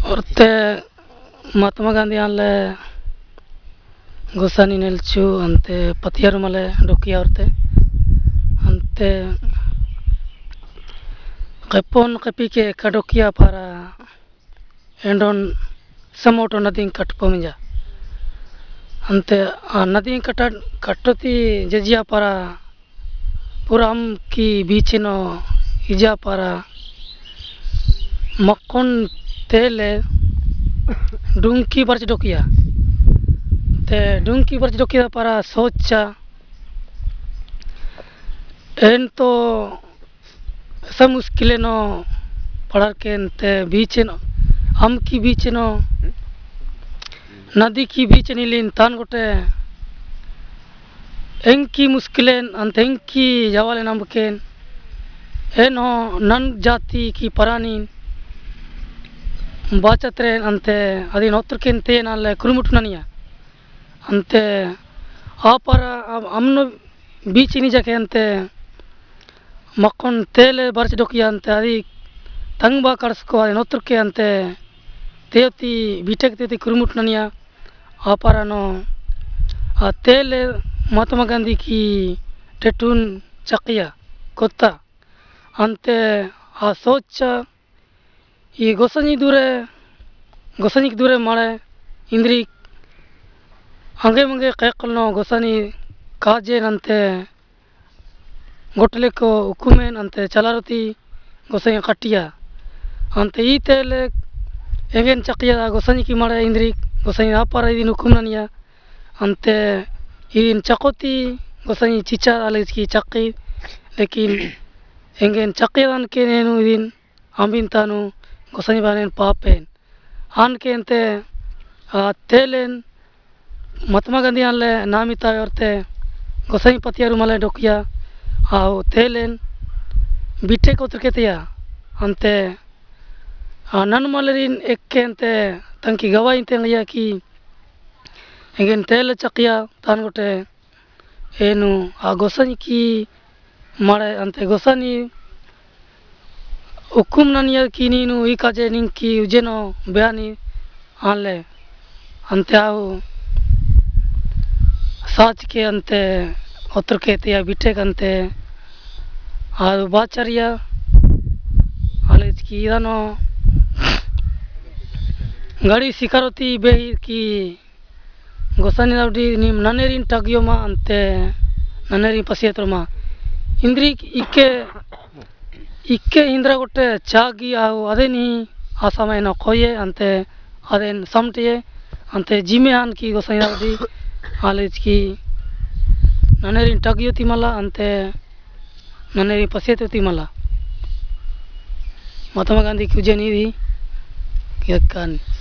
औरते महात्मा गांधी आले गोसानी नेलचू अंते पतियार मले डोकिया औरते अंते कपोन कपी के कडोकिया पारा एंडोन समोटो नदी कटपोमिजा अंते आ नदी कटोती जजिया पारा पुराम की बीच नो इजा पारा मक्कोन तेले डुंकी बर्च डोकिया ते डुंकी बर्च डोकिया पारा सोचा एन तो सब मुश्किल नो पढ़ार के ते बीच नो हम की बीच नो नदी की बीच नीलिन तान गोटे एंकी मुश्किलें अंत एंकी जवाले नंबकेन एनो नन जाति की परानी बाचत्रे अंते अदी नोत्रकेन ते नाले कुरुमुटुननिया अंते आपारा अमनो बीच नी जाके अंते मक्कोन तेले बर्च डोकिया अंते अदी तंगबा कड़सको अदी नोत्रके अंते तेती बीटेक तेती कुरुमुटुननिया आपारा नो तेले महात्मा गांधी की टेटून चकिया कोत्ता अंते आ सोचा ये गोसानी दूरे मारे इंद्री अंगे मंगे कैकलनो गोसानी काजे अंते गोटले को हुकुमेन अंते चलारती गोसानी कटिया अंते ई तेले एंगेन चकिया गोसानी की मारे इंद्री गोसानी आपारा इदिन हुकुमनिया अंते इदिन चकोती गोसानी चिचा आले की चक्की लेकिन एंगेन चकियान के नेनु इदिन अम्बिन तानु गोसानी बानेन पापेन आन के अंते तेलेन महात्मा गांधी आले नामिता औरते गोसानी पतियारु मले डोकिया आओ तेलेन बीटे को तरकेतिया अंते नन मलरिन एक के अंते तंकी गवाई तेंगिया की एंगेन तेल चकिया तान गोटे एनु आ गोसानी की मारे अंते गोसानी हुकुम ननिया की नीनु ई काजे निंकी उजेनो बयानी आले अंते आओ साच के अंते उतर के तिया बीटे कंते आ बाचरिया आले की इदानो गाड़ी शिकारोती बेही की गोसानी लाउडी निम ननेरिन टगियोमा अंते ननेरिन पसियत्रोमा इंद्री इक्के इंद्रा गोटे चागी आओ अदेनी आसामे न कोये अंते अदेन समटिये अंते जिमे आन की गोसानी लाउडी आलेज की ननेरिन टगियोती मला अंते ननेरिन पसियत्रोती मला महात्मा गांधी की उजेनी दी क्या